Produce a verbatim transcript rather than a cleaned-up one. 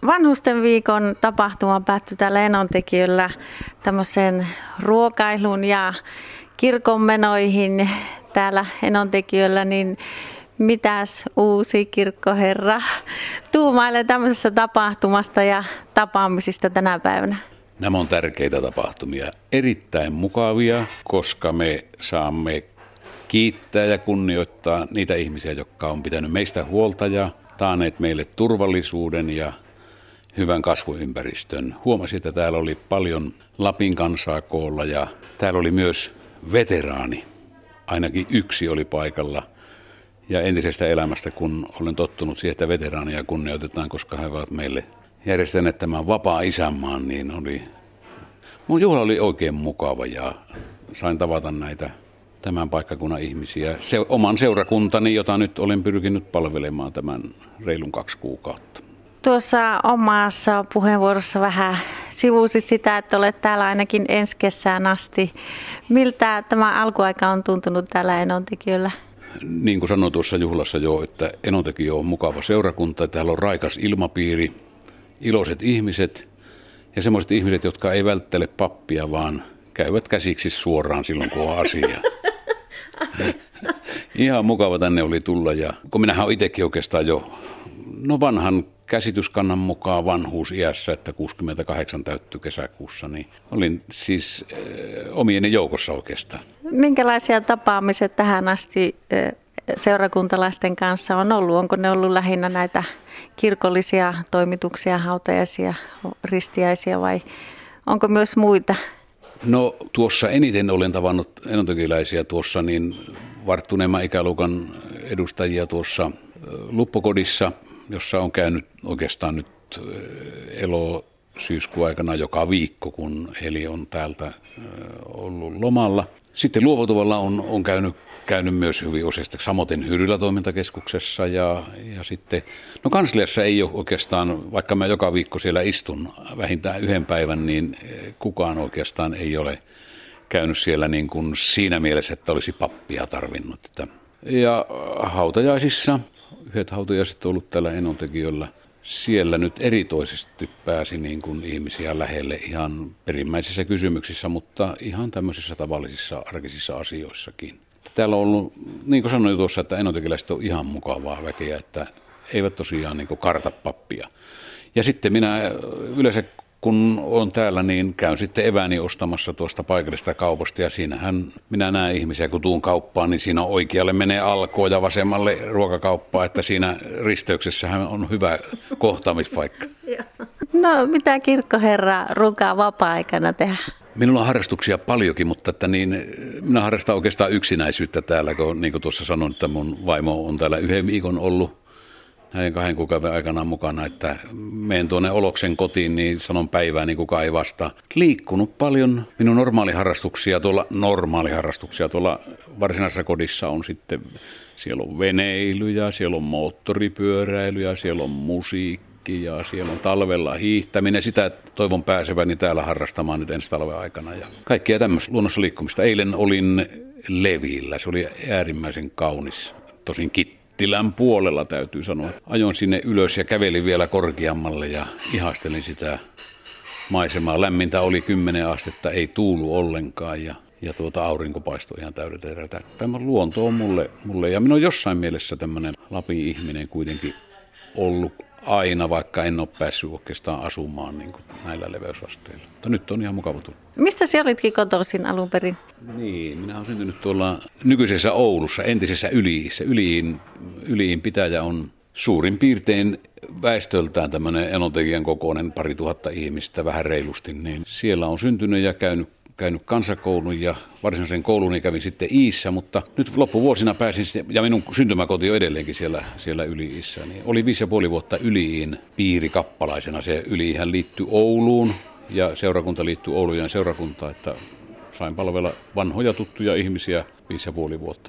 Vanhusten viikon tapahtuma päättyi täällä Enontekiöllä tämmöiseen ruokailun ja kirkonmenoihin täällä Enontekiöllä, niin mitäs uusi kirkkoherra tuumailee tämmöisestä tapahtumasta ja tapaamisista tänä päivänä? Nämä on tärkeitä tapahtumia, erittäin mukavia, koska me saamme kiittää ja kunnioittaa niitä ihmisiä, jotka on pitänyt meistä huolta ja taaneet meille turvallisuuden ja hyvän kasvuympäristön. Huomasin, että täällä oli paljon Lapin kansaa koolla ja täällä oli myös veteraani. Ainakin yksi oli paikalla. Ja entisestä elämästä, kun olen tottunut siihen, että veteraania kunnioitetaan, koska he ovat meille järjestäneet tämän vapaa isänmaan, niin oli, mun juhla oli oikein mukava ja sain tavata näitä tämän paikkakunnan ihmisiä. Se, oman seurakuntani, jota nyt olen pyrkinyt palvelemaan tämän reilun kaksi kuukautta. Tuossa omassa puheenvuorossa vähän sivusit sitä, että olet täällä ainakin ensi kesään asti. Miltä tämä alkuaika on tuntunut täällä Enontekiöllä? Niin kuin sanoin tuossa juhlassa jo, että Enontekiö on mukava seurakunta. Täällä on raikas ilmapiiri, iloiset ihmiset ja semmoiset ihmiset, jotka ei välttele pappia, vaan käyvät käsiksi suoraan silloin, kun on asia. Ihan mukava tänne oli tulla ja kun minähän olen itsekin oikeastaan jo no vanhan käsityskannan mukaan vanhuusiässä, että kuusikymmentäkahdeksan täyttyi kesäkuussa, niin olin siis äh, omieni joukossa oikeastaan. Minkälaisia tapaamiset tähän asti äh, seurakuntalaisten kanssa on ollut? Onko ne ollut lähinnä näitä kirkollisia toimituksia, hautajaisia, ristiäisiä vai onko myös muita? No tuossa eniten olen tavannut enontekiläisiä tuossa niin varttuneemman ikäluokan edustajia tuossa Luppokodissa, jossa on käynyt oikeastaan nyt elo-syyskuun aikana joka viikko, kun Heli on täältä ollut lomalla. Sitten Luovutuvalla on, on käynyt, käynyt myös hyvin useasti, samoin Hyrylä toimintakeskuksessa ja, ja sitten, no kansliassa ei ole oikeastaan, vaikka mä joka viikko siellä istun vähintään yhden päivän, niin kukaan oikeastaan ei ole käynyt siellä niin kuin siinä mielessä, että olisi pappia tarvinnut. Ja hautajaisissa, yhdet hautajaiset on ollut täällä Enontekiöllä, siellä nyt eritoisesti pääsi niin kuin ihmisiä lähelle ihan perimmäisissä kysymyksissä, mutta ihan tämmöisissä tavallisissa arkisissa asioissakin. Täällä on ollut, niin kuin sanoin tuossa, että enontekiläiset on ihan mukavaa väkeä, että eivät tosiaan niin kuin karta pappia. Ja sitten minä yleensä kun olen täällä, niin käyn sitten evääni ostamassa tuosta paikallisesta kaupasta ja siinähän minä näen ihmisiä, kun tuun kauppaan, niin siinä oikealle menee Alkoa ja vasemmalle ruokakauppaa, että siinä risteyksessähän on hyvä kohtaamispaikka. No mitä kirkkoherra ruukaa vapaa-aikana tehdä? Minulla on harrastuksia paljonkin, mutta että niin, minä harrastan oikeastaan yksinäisyyttä täällä, kun niin kuin tuossa sanoin, että mun vaimo on täällä yhden viikon ollut näiden kahden kuukauden aikana mukana, että menen tuonne Oloksen kotiin, niin sanon päivää, niin kukaan ei vastaa. Liikkunut paljon. Minun normaaliharrastuksia tuolla, normaaliharrastuksia tuolla varsinaisessa kodissa on sitten, siellä on veneilyjä, siellä on moottoripyöräilyjä, siellä on musiikki ja siellä on talvella hiihtäminen. Sitä toivon pääseväni täällä harrastamaan nyt ensi talven aikana ja kaikkea tämmöistä luonnossa liikkumista. Eilen olin Levillä, se oli äärimmäisen kaunis, tosin kitti. Tilän puolella täytyy sanoa. Ajoin sinne ylös ja kävelin vielä korkeammalle ja ihastelin sitä maisemaa. Lämmintä oli kymmenen astetta, ei tuulu ollenkaan ja, ja tuota aurinko paistoi ihan täydeltä. Tämä luonto on mulle, mulle ja minä olen jossain mielessä tämmöinen Lapin ihminen kuitenkin ollut aina, vaikka en ole päässyt oikeastaan asumaan niin kuin näillä leveysasteilla. Mutta nyt on ihan mukava tulla. Mistä sinä olitkin kotoisin alun perin? Niin, minä olen syntynyt tuolla nykyisessä Oulussa, entisessä Yliissä. Yliin, Yliin pitäjä on suurin piirtein väestöltään tämmöinen Enontekiön kokoinen pari tuhatta ihmistä, vähän reilusti. Niin siellä on syntynyt ja käynyt, käynyt kansakoulun ja varsinaisen kouluni kävin sitten Iissä, mutta nyt loppuvuosina pääsin sitten, ja minun syntymäkoti on edelleenkin siellä, siellä Yli-Iissä, niin oli viisi ja puoli vuotta Yliin piirikappalaisena. Se Yliihän liittyy Ouluun ja seurakunta liittyy Oulujen seurakuntaan, että sain palvella vanhoja tuttuja ihmisiä viisi ja puoli vuotta.